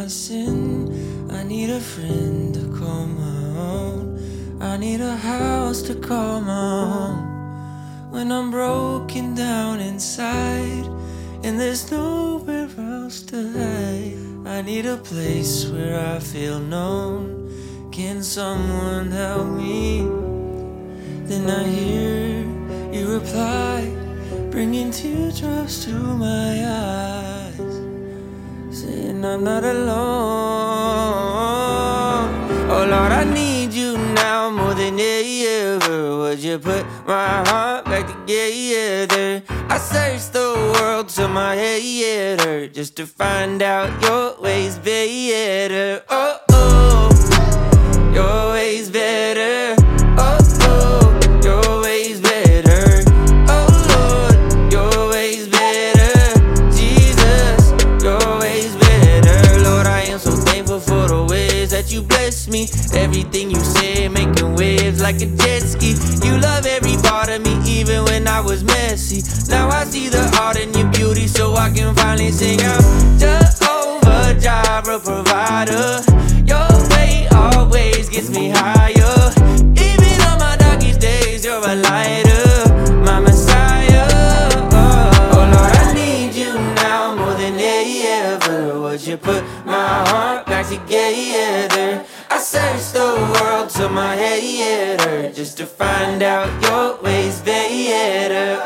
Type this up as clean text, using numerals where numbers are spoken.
sin. I need a friend to call my own. I need a house to call my home. When I'm broken down inside and there's nowhere else to hide, I need a place where I feel known. Can someone help me? Then I hear you reply, bringing teardrops to my eyes, saying I'm not alone. Oh Lord, I need you now more than ever. Would you put my heart back together? I searched the world till my head hurt, just to find out your ways better. Oh, oh, your ways better. Oh, oh, your ways better. Oh Lord, your ways better. Jesus, your ways better. Lord, I am so thankful for the ways that you bless me. Everything you say, making waves like a jet ski. You love every part of me, even when I was messy. Now I see the art in your beauty, so I can finally sing out. Jehovah Jireh, provider. Your way always gets me higher. Even on my darkest days, you're a lighter, my Messiah. Oh Lord, I need you now more than ever. Would you put my heart back together? I searched the world till my head hurt, just to find out your ways better.